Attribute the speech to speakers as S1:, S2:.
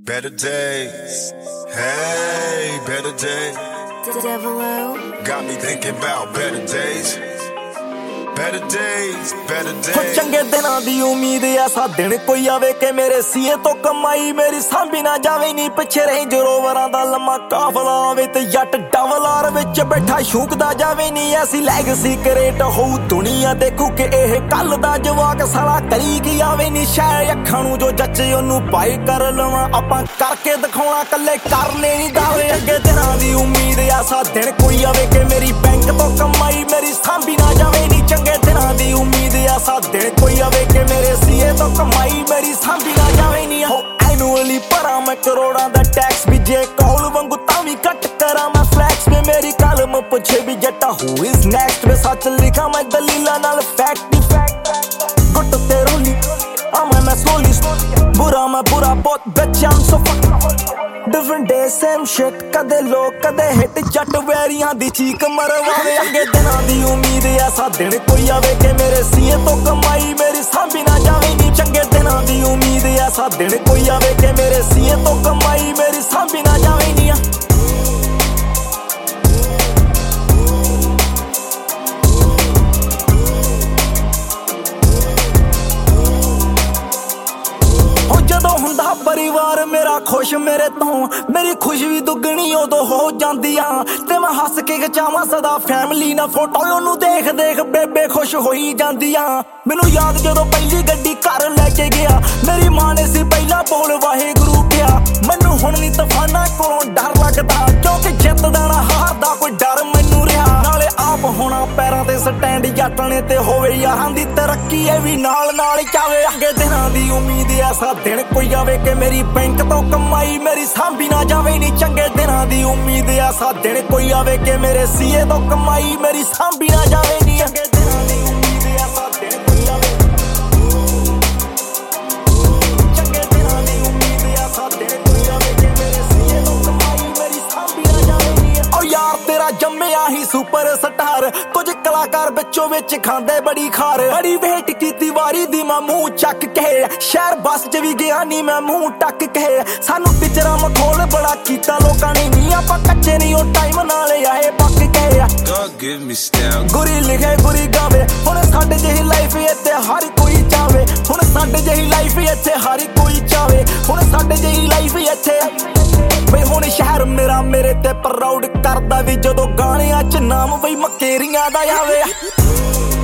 S1: Better days, hey, better days.
S2: Devilo.
S1: Got me thinking about better days. Better days, better
S3: ਹੋ
S1: days.
S3: ਚੰਗੇ ਦਿਨਾਂ ਦੀ ਉਮੀਦ ਐਸਾ ਦਿਨ ਕੋਈ ਆਵੇ ਕਿ ਮੇਰੇ ਸੀਏ ਤੋਂ ਕਮਾਈ ਮੇਰੀ ਸਾਂਭੀ ਨਾ ਜਾਵੇ ਨੀ ਪਿੱਛੇ ਰੇਂਜ ਰੋਵਰਾਂ ਦਾ ਲੰਮਾ ਕਾਫਲਾ ਆਵੇ ਤੇ ਜੱਟ ਡਬਲ ਆਰ ਵਿੱਚ ਬੈਠਾ ਸ਼ੂਕਦਾ ਜਾਵੇ ਨੀ ਐਸੀ ਲੈਗਸੀ ਕ੍ਰੀਏਟ ਹੋਊ ਦੁਨੀਆ ਦੇਖੂ ਕਿ ਇਹ ਕੱਲ ਦਾ ਜਵਾਕ ਸਾਲਾ ਕਰੀ ਕੀ ਆਵੇ ਨੀ ਸ਼ਾਇ ਅੱਖਾਂ ਨੂੰ ਜੋ ਜੱਚੇ ਉਹਨੂੰ ਪਾਈ ਕਰ ਲਵਾਂ ਆਪਾਂ ਕਰਕੇ ਦਿਖਾਉਣਾ ਕੱਲੇ ਕਰਨੇ ਨਹੀਂ ਦਾਵੇ ਅੱਗੇ ਦਿਨਾਂ ਦੀ ਉਮੀਦ ਐਸਾ ਦਿਨ ਕੋਈ ਆਵੇ ਕਿ ਮੇਰੀ ਬੈਂਕ ਤੋਂ ਕਮਾਈ ਮੇਰੀ ਸਾਂਭੀ ਨਾ ਜਾਵੇ ਨੀ ਚੰਗੇ ਦਿਨਾਂ ਦੀ ਉਮੀਦ ਐਸਾ ਦਿਨ ਕੋਈ ਆਵੇ ਕਿ ਮੇਰੇ ਸੀਏ ਤੋਂ ਕਮਾਈ ਮੇਰੀ ਸਾਂਭੀ ਨਾ ਜਾਵੇ ਨੀ ਹੋ ਐਨੂਅਲੀ ਭਰਾਂ ਮੈਂ ਕਰੋੜਾਂ ਦਾ ਟੈਕਸ ਵੀ ਜੇ ਕੌਲ ਵਾਂਗੂ ਤਾਂ ਵੀ ਕੱਟ ਕਰਾਂ ਮੈਂ ਫਲੈਕਸ ਵੀ ਮੇਰੀ ਕਲਮ ਪੁੱਛੇ ਵੀ ਜੱਟਾ ਹੂ ਇਜ਼ ਨੈਕਸਟ ਵੇ ਸੱਚ ਲਿਖਾਂ ਮੈਂ ਦਲੀਲਾਂ ਨਾਲ ਫੈਕਟ ਹੀ ਫੈਕਟ ਗੁੱਟ ਤੇ ਰੋਲੀ ਮੈਂ slowly ਬੁਰਾ ਮੈਂ ਬੁਰਾ ਬਹੁਤ bitch I'm so fucking different day same shit ਕਦੇ ਲੋਕ ਕਦੇ ਹਿੱਟ ਜੱਟ ਵੈਰੀਆਂ ਦੀ ਚੀਕ ਮਰਵਾਵੇ ਅੱਗੇ ਦਿਨਾਂ ਦੀ ਉਮੀਦ ਐਸਾ ਦਿਨ ਕੋਈ ਆਵੇ ਕਿ ਮੇਰੇ ਸੀਏ ਤੋਂ ਕਮਾਈ ਮੇਰੀ ਸਾਂਭੀ ਨਾ ਜਾਵੇ ਨੀ ਚੰਗੇ ਦਿਨਾਂ ਦੀ ਉਮੀਦ ਐਸਾ ਦਿਨ ਕੋਈ ਆਵੇ ਕਿ ਮੇਰੇ ਸੀਏ ਤੋਂ ਕਮਾਈ ਮੇਰੀ ਸਾਂਭੀ ਨਾ ਜਾਵੇ ਨੀ ਜਦੋਂ ਹੁੰਦਾ ਪਰਿਵਾਰ ਮੇਰਾ ਖੁਸ਼ ਮੇਰੇ ਤੋਂ ਮੇਰੀ ਖੁਸ਼ ਵੀ ਦੁੱਗਣੀ ਉਦੋਂ ਹੋ ਜਾਂਦੀ ਆ ਤੇ ਮੈਂ ਹੱਸ ਕੇ ਖਿਚਾਵਾਂ ਸਦਾ ਫੈਮਿਲੀ ਨਾਲ ਫੋਟੋ ਉਹਨੂੰ ਦੇਖ ਦੇਖ ਬੇਬੇ ਖੁਸ਼ ਹੋਈ ਜਾਂਦੀ ਆ ਮੈਨੂੰ ਯਾਦ ਜਦੋਂ ਪਹਿਲੀ ਗੱਡੀ ਘਰ ਲੈ ਕੇ ਗਿਆ ਮੇਰੀ ਮਾਂ ਨੇ ਸੀ ਪਹਿਲਾਂ ਬੋਲ ਵਾਹਿਗੁਰੂ ਕਿਹਾ ਮੈਨੂੰ ਹੁਣ ਨਹੀਂ ਤੂਫਾਨਾਂ ਕੋਲੋਂ ਡਰ ਲੱਗਦਾ ਕਿਉਂਕਿ ਜਿੱਤ ਦੇਣਾ ਹਾਰ ਦਾ ਕੋਈ ਡਰ ਮੈਨੂੰ ਰਿਹਾ ਨਾਲੇ ਆਪ ਹੋਣਾ ਪੈਰਾਂ ਤੇ ਸਟੈਂਡ ਜੱਟਣੇ ਤੇ ਹੋਵੇ ਯਾਰਾਂ ਦੀ ਤਰੱਕੀ ਇਹ ਵੀ ਨਾਲ ਨਾਲ ਚਾਵੇ ਅੱਗੇ ਦਿਨਾਂ ਦੀ ਉਮੀਦ ਐਸਾ ਦਿਨ ਕੋਈ ਆਵੇ ਕਿ ਮੇਰੀ ਬੈਂਕ ਤੋਂ ਕਮਾਈ ਮੇਰੀ ਸਾਂਭੀ ਨਾ ਜਾਵੇ ਨੀ ਚੰਗੇ ਦਿਨਾਂ ਦੀ ਉਮੀਦ ਐਸਾ ਦਿਨ ਕੋਈ ਆਵੇ ਕਿ ਮੇਰੇ ਸੀਏ ਤੋਂ ਕਮਾਈ ਮੇਰੀ ਸਾਂਭੀ ਨਾ ਜਾਵੇ ਨੀ ਚੰਗੇ ਦਿਨਾਂ ਦੀ ਉਮੀਦ ਐਸਾ ਦਿਨ ਕੋਈ ਆਵੇ ਚੰਗੇ ਦਿਨਾਂ ਦੀ ਉਮੀਦ ਐਸਾ ਦਿਨ ਕੋਈ ਆਵੇ ਕਿ ਮੇਰੇ ਸੀਏ ਤੋਂ ਕਮਾਈ ਮੇਰੀ ਸਾਂਭੀ ਨਾ ਜਾਵੇ ਨੀ ਓ ਯਾਰ ਤੇਰਾ ਜੰਮਿਆ ਹੀ ਸੁਪਰ ਸਟਾਰ ਕੁਝ ਕਲਾਕਾਰ ਵਿੱਚੋਂ ਵਿੱਚ ਖਾਂਦੇ ਬੜੀ ਖਾਰ ਬੜੀ ਵੇਟ ਕੀਤੀ ਵਾਰੀ ਦੀ ਮੈਂ ਮੂੰਹ ਚੱਕ ਕੇ ਸ਼ਹਿਰ ਬੱਸ 'ਚ ਵੀ ਗਿਆ ਨੀ ਮੈਂ ਮੂੰਹ ਟੱਕ ਕੇ ਸਾਨੂੰ ਪਿਕਚਰਾਂ ਮਖੌਲ ਬੜਾ ਕੀਤਾ ਲੋਕਾਂ ਨੇ ਨੀ ਆਪਾਂ ਕੱਚੇ ਨਹੀਂ ਉਹ ਟਾਈਮ ਨਾਲ ਆਏ ਪੱਕ ਕੇ
S1: God give me style.
S3: Guri ਲਿਖੇ ਗੁਰੀ ਗਾਵੇ ਹੁਣ ਸਾਡੇ ਜਿਹੀ ਲਾਈਫ ਇੱਥੇ ਹਰ ਕੋਈ ਚਾਵੇ ਹੁਣ ਸਾਡੇ ਜਿਹੀ ਲਾਈਫ ਇੱਥੇ ਹਰ ਕੋਈ ਚਾਵੇ ਹੁਣ ਸਾਡੇ ਜਿਹੀ ਲਾਈਫ ਇੱਥੇ ਬਈ ਹੁਣ ਸ਼ਹਿਰ ਮੇਰਾ ਮੇਰੇ ਤੇ ਪ੍ਰਾਊਡ ਕਰਦਾ ਵੀ ਜਦੋਂ ਗਾਣਿਆਂ 'ਚ ਨਾਮ ਬਈ ਮਕੇਰੀਆਂ ਦਾ ਆਵੇ